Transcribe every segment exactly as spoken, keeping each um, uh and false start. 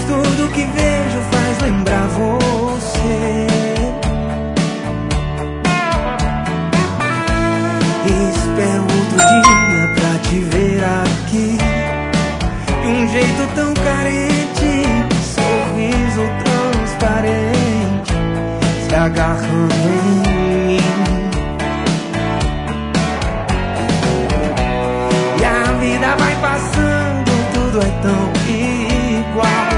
tudo que vejo faz lembrar você. Espero outro dia pra te ver aqui, de um jeito tão carente, sorriso transparente, se agarrando em mim. E a vida vai passando, tudo é tão igual.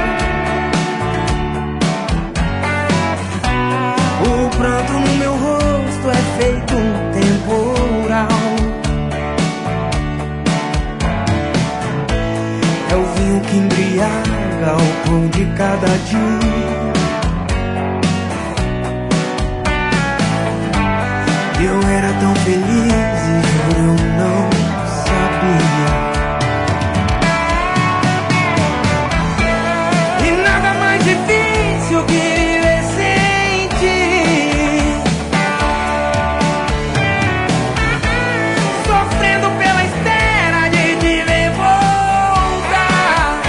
O pranto no meu rosto é feito um temporal. É o vinho que embriaga o pão de cada dia. Eu era tão feliz e juro eu não sabia. E nada mais difícil que viver sem ti, sofrendo pela espera de te ver voltar.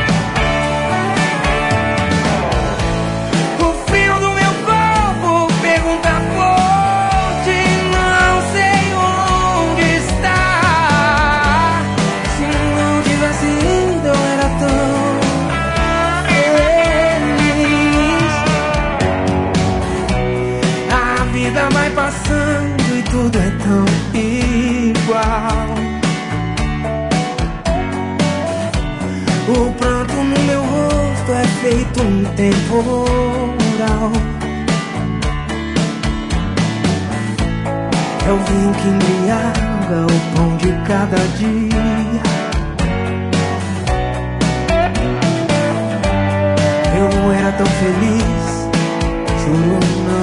O frio do meu corpo pergunta por ti, não sei onde está. Se não tivesse ido eu era tão feliz. A vida vai passando e tudo é tão igual. O pranto no meu rosto é feito um temporal. É o vinho que embriaga o pão de cada dia. Eu era tão feliz, juro não